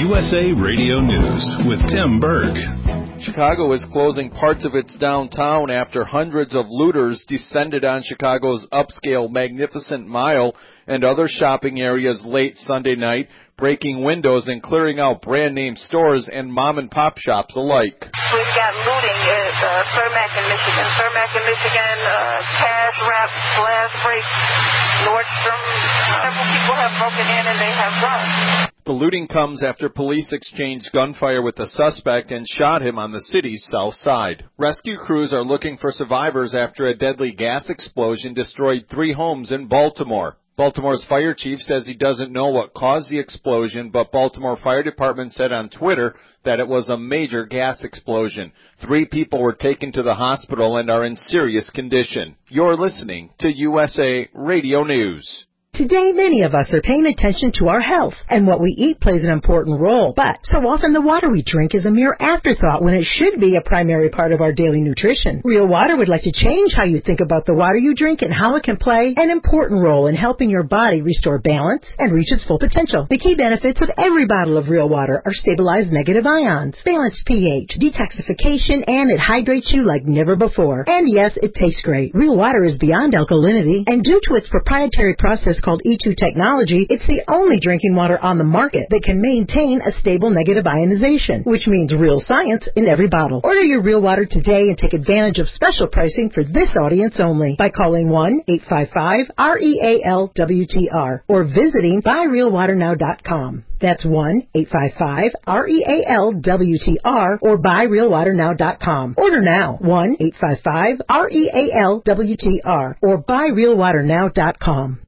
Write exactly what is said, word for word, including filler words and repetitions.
U S A Radio News with Tim Berg. Chicago is closing parts of its downtown after hundreds of looters descended on Chicago's upscale Magnificent Mile and other shopping areas late Sunday night, breaking windows and clearing out brand-name stores and mom-and-pop shops alike. We've got looting at uh, Cermak in Michigan. Cermak in Michigan, uh, cash wrap, glass breaks, Nordstrom. Several people have broken in and they have guns. The looting comes after police exchanged gunfire with the suspect and shot him on the city's south side. Rescue crews are looking for survivors after a deadly gas explosion destroyed three homes in Baltimore. Baltimore's fire chief says he doesn't know what caused the explosion, but Baltimore Fire Department said on Twitter that it was a major gas explosion. Three people were taken to the hospital and are in serious condition. You're listening to U S A Radio News. Today, many of us are paying attention to our health, and what we eat plays an important role. But so often the water we drink is a mere afterthought when it should be a primary part of our daily nutrition. Real Water would like to change how you think about the water you drink and how it can play an important role in helping your body restore balance and reach its full potential. The key benefits of every bottle of Real Water are stabilized negative ions, balanced pH, detoxification, and it hydrates you like never before. And yes, it tastes great. Real Water is beyond alkalinity, and due to its proprietary process called E two technology, it's the only drinking water on the market that can maintain a stable negative ionization, which means real science in every bottle. Order your Real Water today and take advantage of special pricing for this audience only by calling one eight five five R E A L W T R or visiting buy real water now dot com. That's one eight five five R E A L W T R or buy real water now dot com. Order now, one eight five five R E A L W T R or buy real water now dot com.